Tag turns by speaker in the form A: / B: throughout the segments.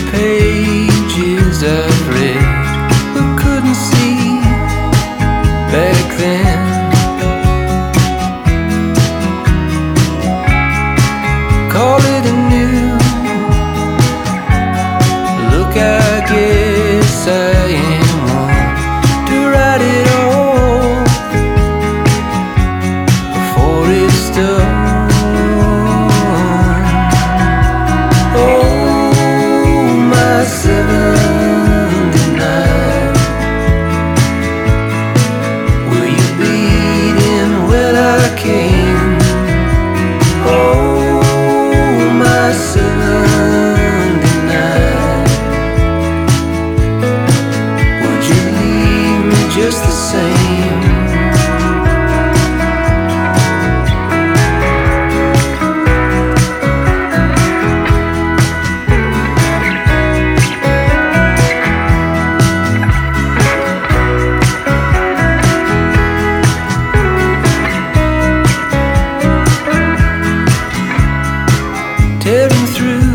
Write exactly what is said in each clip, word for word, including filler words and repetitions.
A: pages I've read but couldn't see back then. Call it a new look, I guess I am one to write it all before it's done. Just the same. Tearing through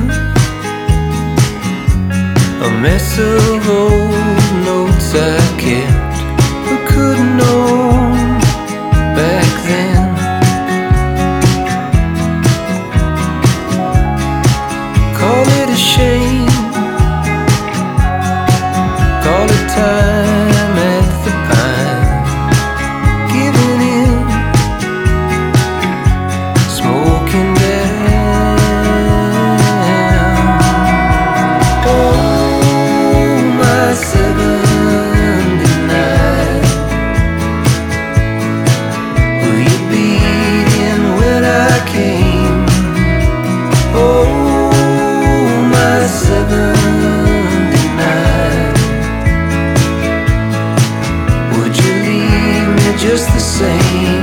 A: a mess of old notes I kept but couldn't know back then. Call it a shame, call it time at the pine, giving in, smoking down. Oh, my seven just the same.